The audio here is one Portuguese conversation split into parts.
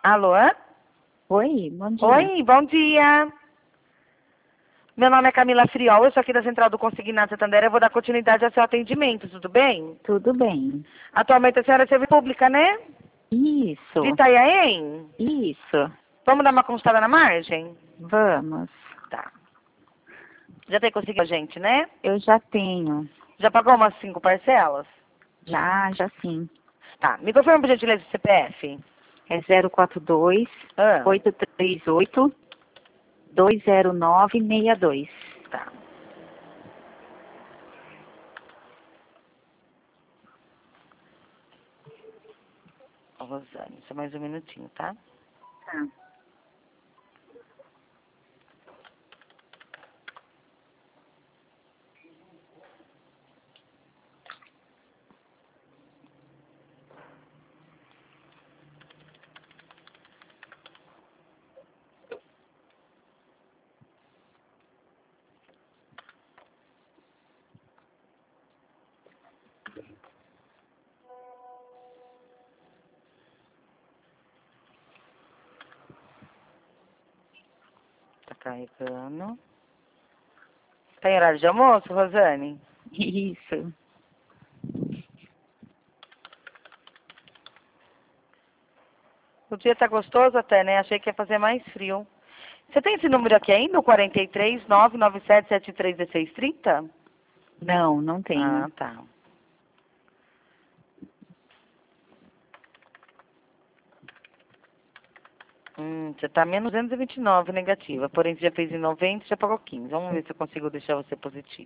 Alô? Oi, bom dia. Oi, bom dia. Meu nome é Camila Friol, eu sou aqui da Central do Consignado Santander. Eu vou dar continuidade ao seu atendimento, tudo bem? Tudo bem. Atualmente a senhora é servidora pública, né? Isso, De Itanhaém? isso. Vamos dar uma consultada na margem? Vamos. Tá. Já tem conseguido a gente, né? Eu já tenho. Já pagou umas 5 parcelas? Já sim. Tá. Me confirma, por gentileza, o CPF. É 042 Ah, 838 20962. tá. Ô, Rosane, só mais um minutinho, tá? Tá. Tá carregando. Tá em horário de almoço, Rosane? Isso. O dia tá gostoso até, né? Achei que ia fazer mais frio. Você tem esse número aqui ainda, o 43 997 73 1630? Não tenho. Ah, tá. Você tá menos 229 negativa. Porém, você já fez em 90 e já pagou 15. Vamos ver se eu consigo deixar você positivo.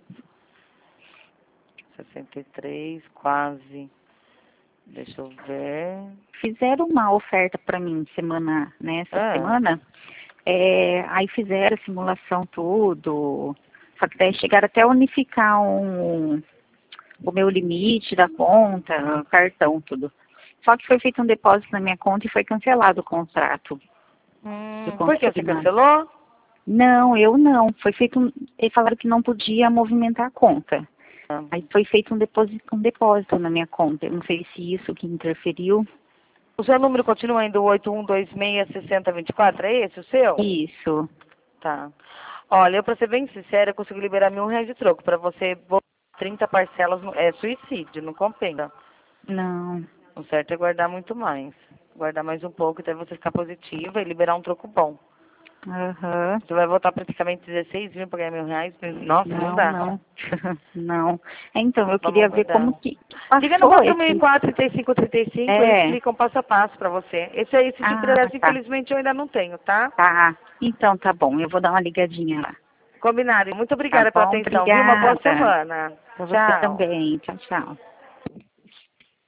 63, quase. Deixa eu ver. Fizeram uma oferta para mim nessa Ah, semana. Aí fizeram a simulação tudo. Só que daí chegaram até a unificar o meu limite da conta, cartão, tudo. Só que foi feito um depósito na minha conta e foi cancelado o contrato do por que você consignado. cancelou? Não, eu não. Eles falaram que não podia movimentar a conta. Ah, Aí foi feito um depósito na minha conta. Eu não sei se isso que interferiu. o seu número continua indo 81266024, é esse o seu? Isso. Tá. Olha, eu pra ser bem sincera, eu consigo liberar R$ 1.000 de troco. Pra você voltar 30 parcelas é suicídio, não compensa. Não. O certo é guardar muito mais. Guardar mais um pouco até você ficar positiva e liberar um troco bom. Aham. Você vai voltar praticamente 16 mil pra ganhar R$ 1.000. Nossa, não Não, dá. não. Não. Então, eu Vamos queria ver aguardar. como que Liga no passou esse. 4004 3535, eles É. explicam passo a passo pra você. Esse tipo de Ah, acesso, tá. infelizmente, eu ainda não tenho, tá? Tá. Então tá bom. Eu vou dar uma ligadinha lá. Combinado. Muito Tá obrigada pela bom? atenção, viu? Uma boa Obrigada. semana. Pra você Tchau. também. Tchau, tchau.